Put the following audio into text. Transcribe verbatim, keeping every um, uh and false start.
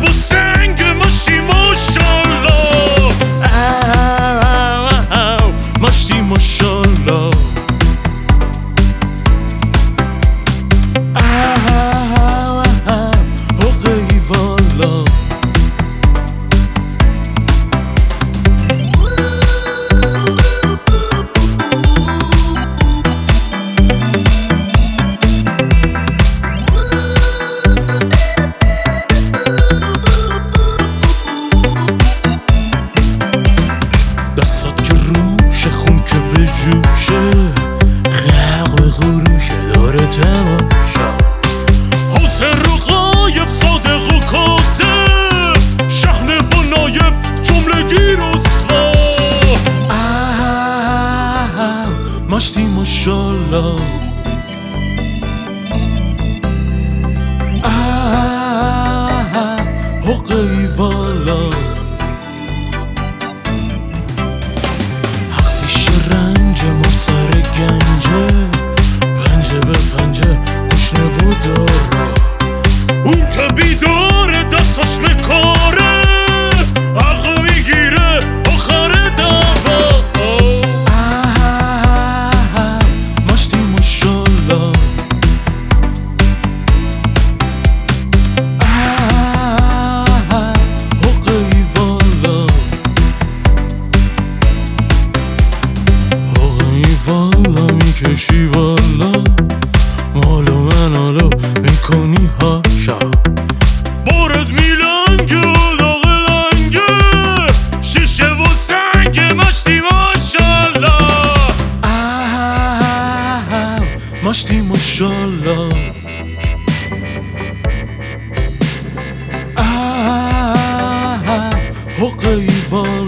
و سنگ ماشی ماشالله ماشی ماشالله حقی والا دستات که روشه خون که به جوشه خلق به خروشه داره تماشا حسین رو غایب صادق و کاسب شحنه و نایب جملگی رسوا ماشتی ماشالله حقی والا رنج ما سر گنجه پنجه به پنجه گشنه و دارا اون که بیداره دستاش مکاره حق میگیره آخر دعوا ماشتی ماشالله حقی والا والا میکشی والا مالو منالو میکنی هاشا بارد میلنگه و داغ لنگه شیشه و سنگ ماشتی ماشالله ماشتی ماشالله حقی والا